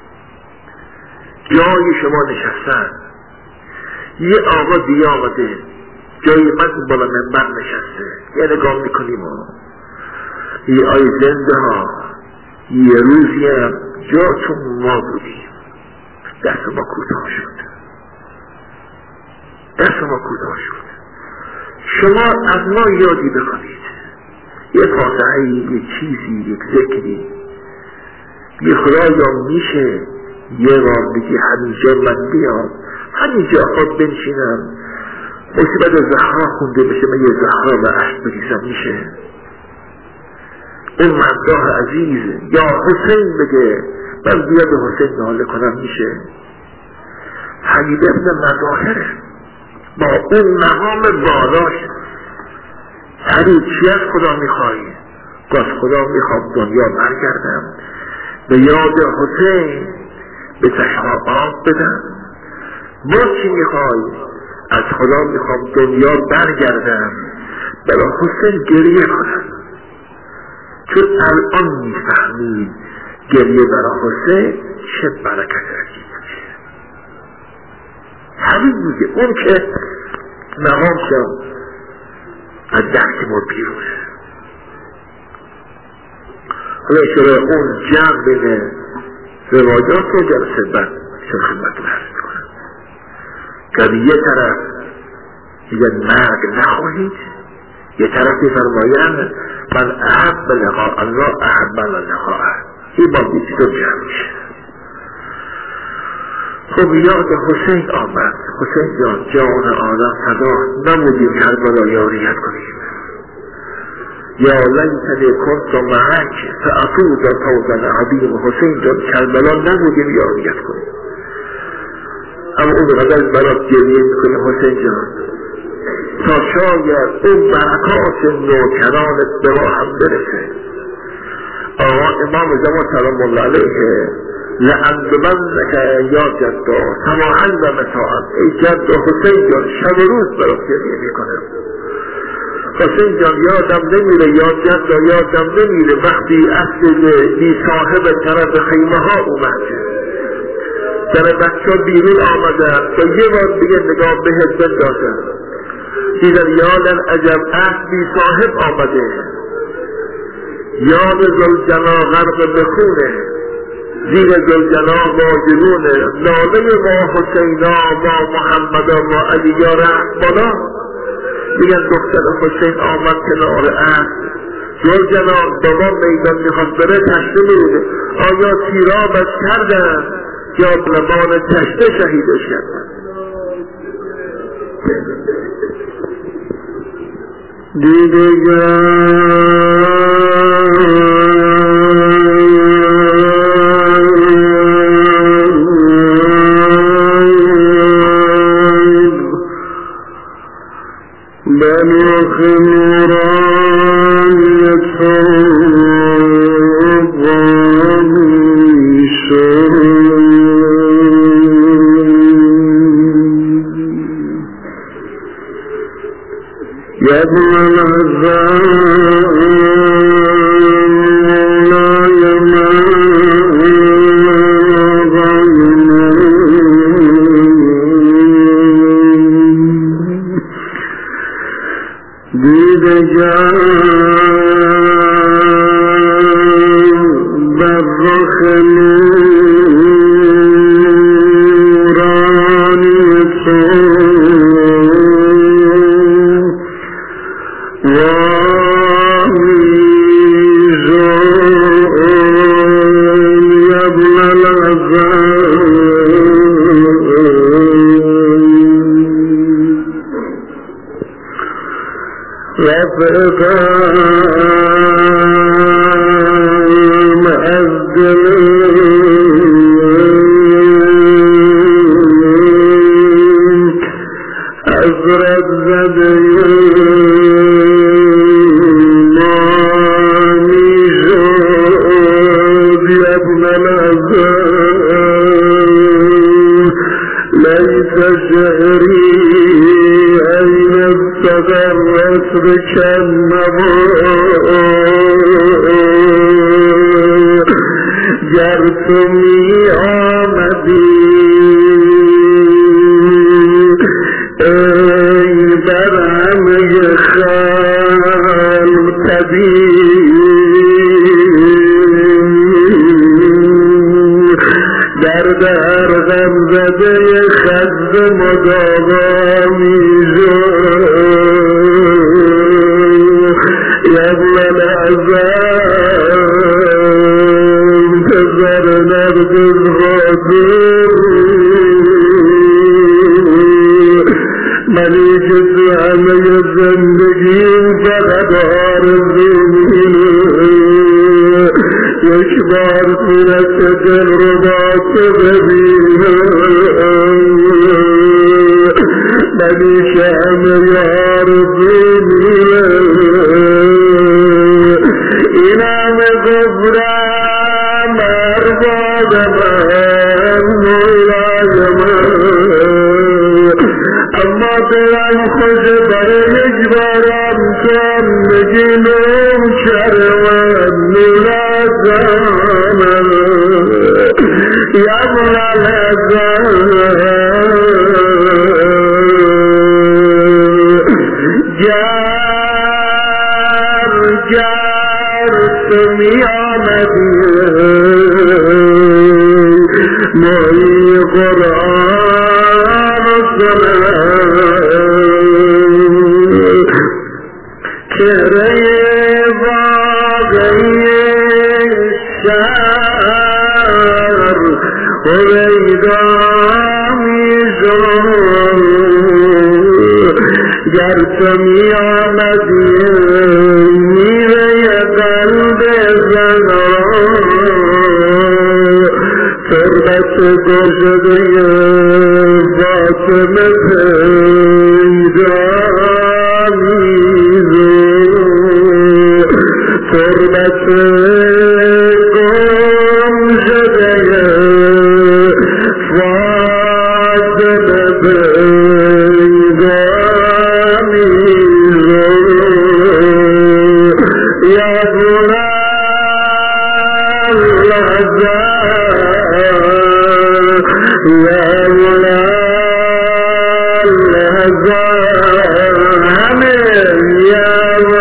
جای شما نشستن، یه آقا دیگه آمده جای من بالا منبر نشسته، یه نگاه میکنیم ها یه آی زنده ها یه روزی هم جاتون ما بودیم دست ما کوتاه شد، دست ما کوتاه شد. شما از ما یادی بکنید، یه فاتحه، یه چیزی، یک ذکری، یه خدایا میشه یه بار بگی همینجا من بیام، همینجا خود بنشینم مصیبت زهرا خونده بشه من یه زهرا و عشق بگیسم میشه؟ اون مرداه عزیز یا حسین بگه من بیاد حسین ناله کنم میشه؟ حبیب ابن مظاهره با اون مقام بالاش حبیب چی از خدا میخوایی؟ باز خدا میخوام دنیا برگردم به یاد حسین به چشما آب بدم. باز چی میخوای؟ از خدا میخوام دنیا برگردم برای حسین گریه کنم، چون الان میفهمید گریه برای حسین چه برکت عجیب میشه. همین میگه اون که مقام شد از دست ما بیرونه. حالا چرا اون جمع بین روایات رو جلسه بعد چون خدمت عرض کنم که یه طرف میگن مرگ نخواهید، یه طرفی فرمایند من احب لقاء الله احب لقاءه، این با بیچی رو جمع میشه. خب یاد حسین آمد. حسین جان جان آدم صدا نمودیم کربلا یاریت کنیم، یا لیتنی کنت معک فاطود فوزن عظیم. حسین جان کربلا نمودیم یاریت کنیم. اما اون غزل برات گریه میکنه حسین جان تا شاید اون برکات نوکرانت به ما هم برسه. آقا امام زمان سلام الله علیه لأندمنك یا جدا سماعا و مساعا، ای جد و حسین جان شب و روز برات گریه میکنم. حسین جان یادم نمیره یا جد و یادم نمیره وقتی اصل بی صاحب طرف خیمه ها اومده، در بچه بیرون آمده تا یه بار دیگه نگاه بهت بندازن، دیدن یادن عجب اصل بی صاحب آمده، یاد زلجنا غرق بخونه، زیر زلجنا واجبونه، ناله ما حسینا ما محمد ما علی یا رحمانا. دیگن دختر حسین آمد کنار اصل زلجنا بابا میدان میخواست بره تشته میده، آیا تیرابش کردن یا بلمان تشته شهیدش کردن. دیدگان بلوخ نوران يتوب يا ابن العزام لا يمام دید جان بر رخ نورانی تو رفقام از دل حضرت زده مانی شد ابن العزام لیس شعری این استغرت بکنما گر تو می آمدی ای بر همه خلق طبیب در در غم زده خز مداوا می ابن العزام تزر نرگز غادر منی که تو همه زندگیم فقط آرزومینه یک بار صورت دل رو با تو ببینم، منی که همه آرزومینه این تو می آمدی مایی قرآن سنم چهره واقعی شهر هویدا می شد گر تو می آمدی میوه قلب زنان تربت گشده فاطمه پیدا میزد تربت گم شده فاطمه پیدا میزد یا غلام لحظه یا غلام لحظه همه یا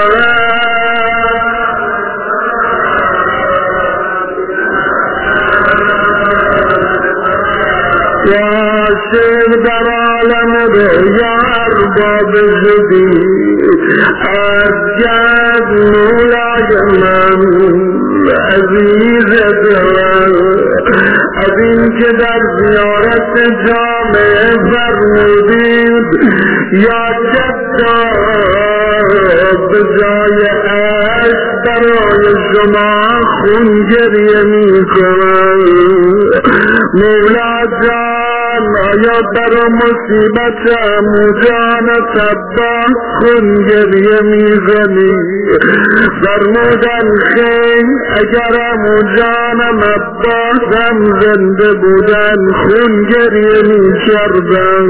عاشق در عالم بیار باب زدی از جد مولای من عزیز دل از این که در زیارت جامع فرمودید یا جدا به جای عشق برای شما خون گریه می کنم مولا جان آیا در مصیبت اموجان تبا خون گریه می کنی فرمودن خیل اگر اموجانم عباسم زنده بودن خون گریه می کردن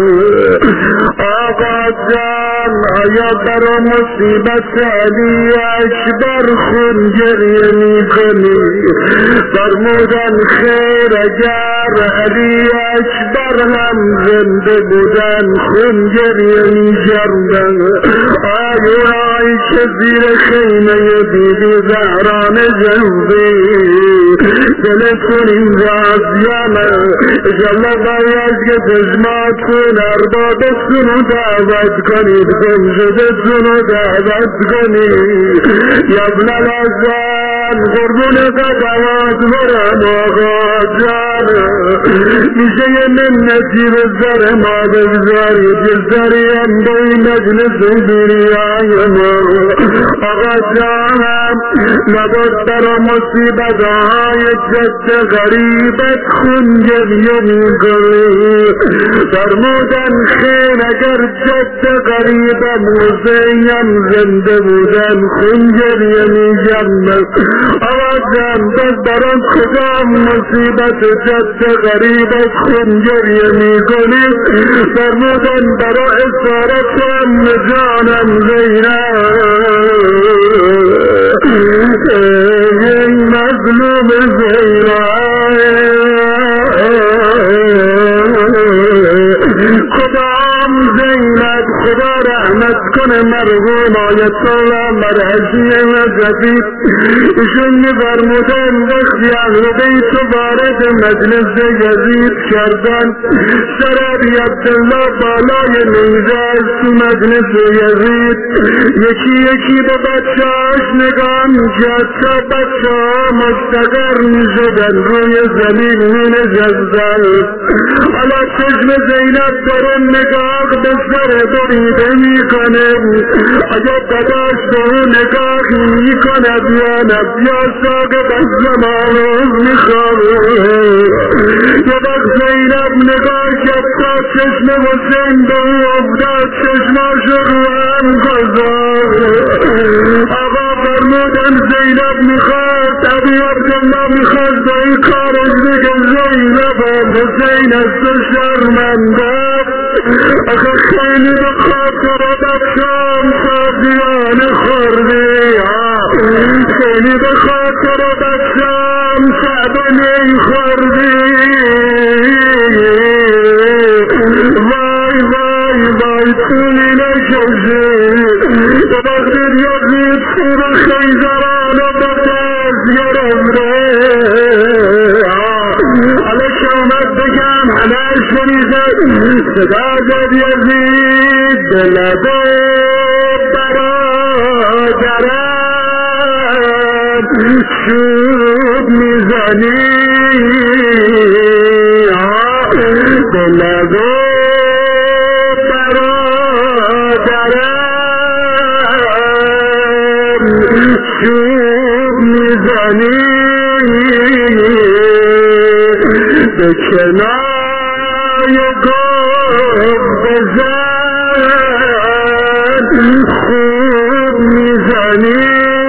آقا جان آیا در مصیبت علی اکبر خون گریه می کنی فرمودن خیر اگر علی اکبر هم زنده بودن خون گریه می کردن آیونایی که زیر خیمه بیبی زهران جنبی دلتون این رازیانه اجالله باید که تجمعتون اربابتون رو دعوت کنید گمشدتون رو دعوت کنید یبن الازان قربون قدوات برم آقا جان میشه یه منتی به سر ما بگذاری بگذاریم به این مجلس دنیای ما آقا جانم نباد در مصیبت های جد غریبت خون گریه میکنی فرمودن خیر اگر جد غریبم حسینم زنده بودن خون گریه میکنم آقا جان بس برام کدام مصیبت جد غریبت خون گریه میکنی فرمودن برا اسارتم جانم زینب ای مظلوم زینب کدام زینب خدا رحمت کنه مرحوم آیت الله مرحشی نجفی ایشون میفرمودن وقتی اهل بیت وارد مجلس یزید کردن سر ابی عبدالله بالای نیزه از تو مجلس یزید یکی یکی به بچه‌اش نگاه میکرد تا بچه‌ها مستقر میشدن روی زمین مینشستن حالا چشم زینب داره نگاه به سر بریده میکنه اگر باباش به اون نگاه میکند یا نب یا ساقب از زمان میخواه یه وقت زینب نگاه کرد تا چشم حسین به او افتاد چشماش رو هم گذاشت آقا فرمودن زینب میخواد ابی عبدالله میخواد به این کارش بگه زینب حسین از تو شرمنده آخه خیلی به خاطر بخشم سازیانه خوردی خیلی به خاطر بخشم سعبنی خوردی وای وای وای طولی نکشی به وقتی یزید سور خیزران صدا زد یزید دلب برادرم چوب میزنی دلب برادرم چوب میزنی به کنای گفت بزن خوب میزنی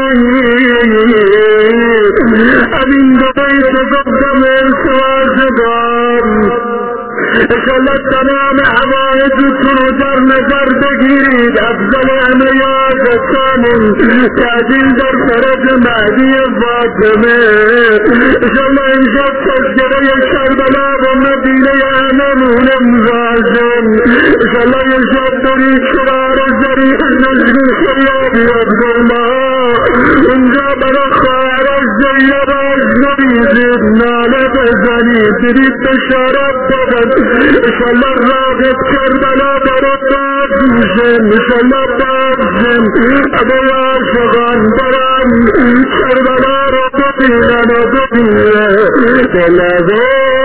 همین دو بیت گفتم سوازگان اشالله تمام حوایجتون رو در نظر بگیرید افضل عملیاتتون تعدیل در فرج مهدی فاطمه اشالله اینجا تذکره کربلا و مدینه هممون امضاشن اشالله یه شب داری شرار زریح نجمی خیابی عبدالله اونجا برا خواهرش زینب اجنبی زید ناله بزنید برید بشارت بدن اشالله راقب کربلا برا باب میشن اشالله باب شن ابا عاشقان برن کربلا رو ببینن و ببینه دلبه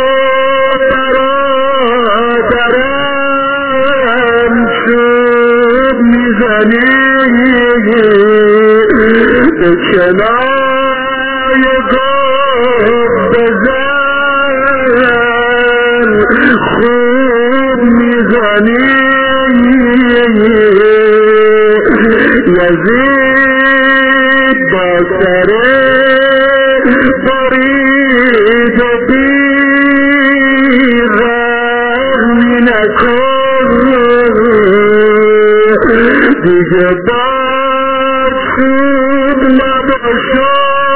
برادرم چوب میزنی به کنای گفت بزن خوب میزنی یزید با سره برید و بیرمی نکن دیگه بار خوب نباشو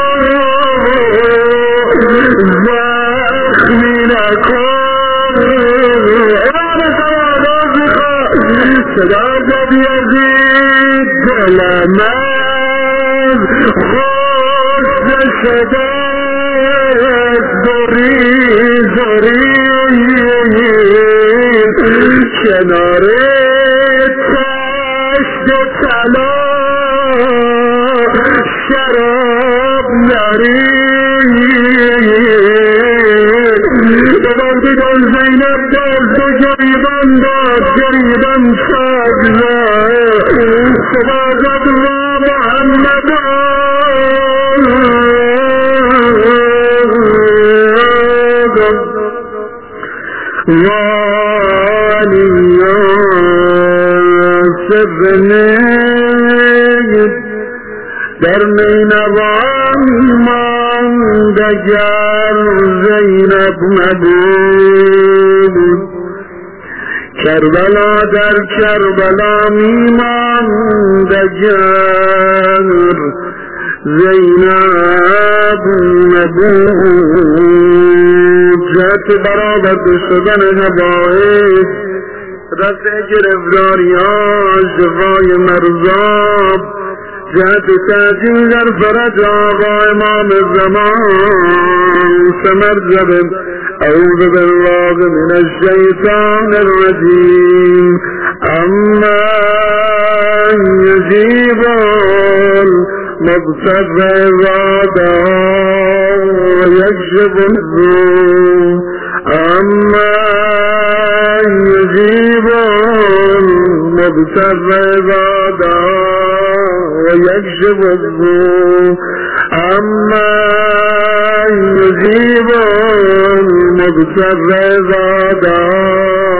زخمی نکن صدا زد یزید دلمز خوش شده زری زری کنار تشت طلا شراب نرید دوبار دیدن زینب دست و گریبان داد گریبان ساگزه صدا زد و محمد وعلی سبنید در مینوانی ماند اگر زینب نبود کربلا در کربلا میماند اگر زینب نبود جهت برآورده شدن حوائج رفع گرفتاری‌ها شفای مرزاب جهت تعجیل در فرج آقا امام زمان سمرجب اعوذ بالله من الشیطان الرجیم اما یجیب المضطر اذا دعا ویکشف السوء اما یجیب المضطر اذا دعا ويكشف السوء أما يجيب المضطر إذا دعا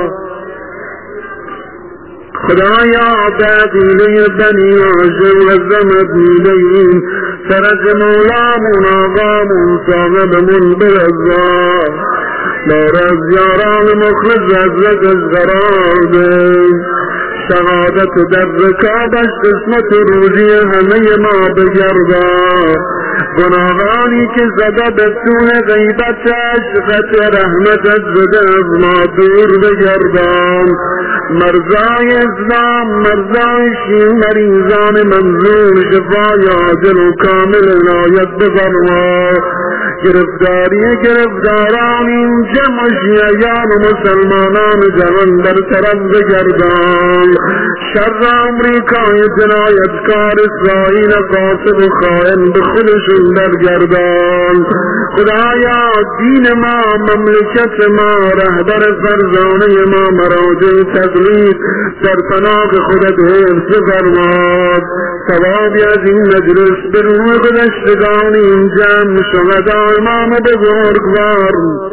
خدایا تعدیل بنی هاشم و زمدیلین فرج مولامون آقامون صاحبمون برزا دار از یاران مخلص حضرتش قرار ده شهادت در رکابش قسمت روزی همه ما بگردا گناهانی که زده بسون غیبتش خط رحمتش زده از ما دور بگردان مرزای اسلام مرزای شیع مریضان منظور شفای عاجل و کامل عنایت بفرما گرفتاری گرفتاران این جمع شیعیان و مسلمانان جهان در طرف بگردان، شر امریکای جنایتکار اسرائیل قاصد و خائن به خودشون درگردان. خدایا دین ما، مملکت ما، رهبر فرزانه ما، مراجع تقلید در پناه خودت حفظ فرماد. ثوابی از این مجلس به روح گذشتگان این جمع شهدا امام بزرگوار،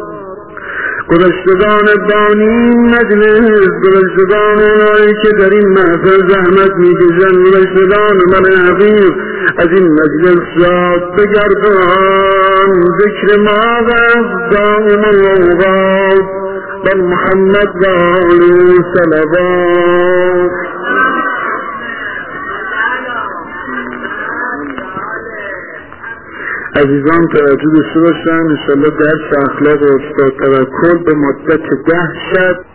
گذشتگان بانی مجلس، گذشتگان اونایی که در این محفل زحمت میکشن، گذشتگان من حبیب از این مجلس شاد بگردان. ذکر ما و دائم الاوقات بر محمد و آله صلوات. عزیزان توجه داشته باشن، انشاءالله درس اخلاق و استاد توکل به مدت ده شب